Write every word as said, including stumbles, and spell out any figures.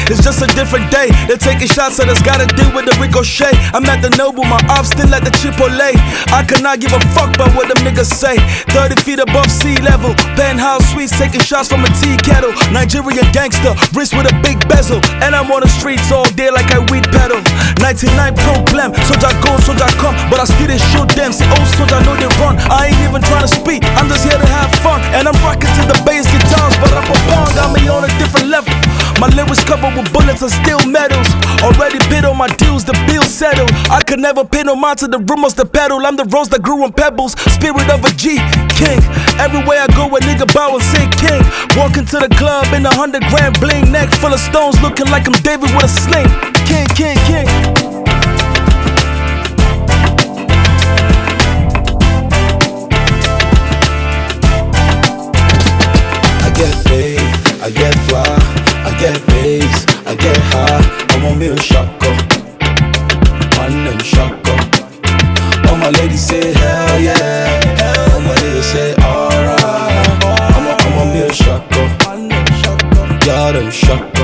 it's just a different day. They're taking shots at us, gotta deal with the ricochet. I'm at the Noble, my ops still at the Chipotle. I cannot give a fuck about what them niggas say. thirty feet above sea level, penthouse suites, taking shots from a tea kettle. Nigerian gangster, wrist with a big bezel. And I'm on the streets all day like I weed pedal. ninety-nine problem, soldier go, soldier come. But I still they shoot them, see old soldier know they run. I ain't even trying to speak, I'm just here to have fun. And I'm rocking to the bass guitars, but up a pound got me on a different level. My lyrics covered with bullets and steel medals. Already bid on my deals, the bill settled. I could never pay no mind to the rumors, the pedal. I'm the rose that grew on pebbles, spirit of a G, king. Everywhere I go, a nigga bow and say king. Walking to the club in a hundred grand bling, neck full of stones, looking like I'm David with a sling. King, king, king. I get paid, I get fly, I get bass, I get high. I want me a shotgun, man them shotgun. All my ladies say hell yeah, all my niggas say alright. I'm a, I'm a me a shotgun, y'all them shotgun.